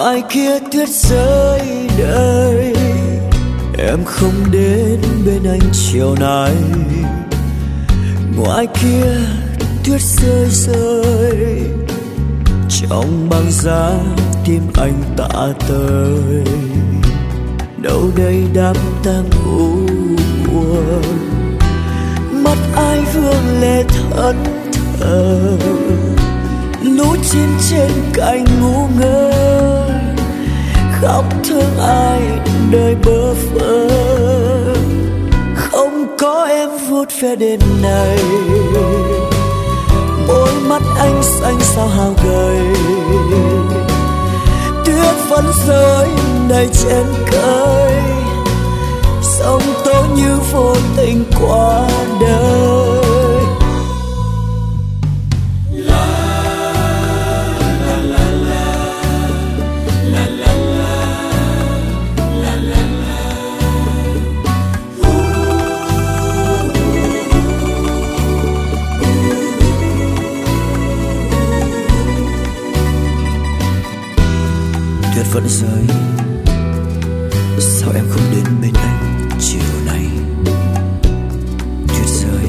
ngoài kia tuyết rơi đầy, em không đến bên anh chiều nay. Ngoài kia tuyết rơi rơi, trong băng giá tim anh tạ tơi. Đâu đây đám tang u buồn, mắt ai vương lệ thẫn thờ. Lũ chim trên cành ngu ngơ, khóc thương ai đời bơ vơ. Không có em vuốt ve đêm này, môi mắt anh xanh sao hao gầy. Tuyết vẫn rơi đầy trên cây, sông tố như vô tình qua đời. Tuyết vẫn rơi, sao em không đến bên anh chiều nay. Tuyết rơi,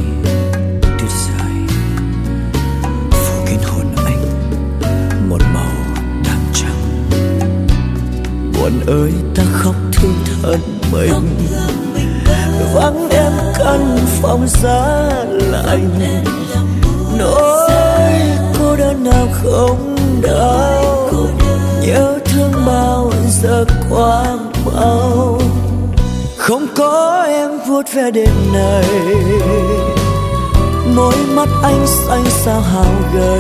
phủ kín hồn anh một màu đạm trắng. Buồn ơi ta khóc thương thân mình, vắng em căn phòng giá lạnh. Nỗi cô đơn nào không đau, nhớ thương bao giờ qua mau. Không có em vuốt ve đêm này, môi mắt anh xanh sao hao gầy.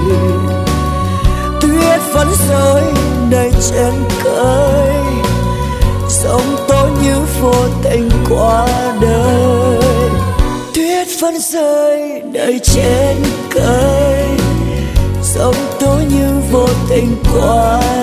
Tuyết vẫn rơi đầy trên cây, sông tối như vô tình qua đời. Tuyết vẫn rơi đầy trên cây, sông tối như vô tình qua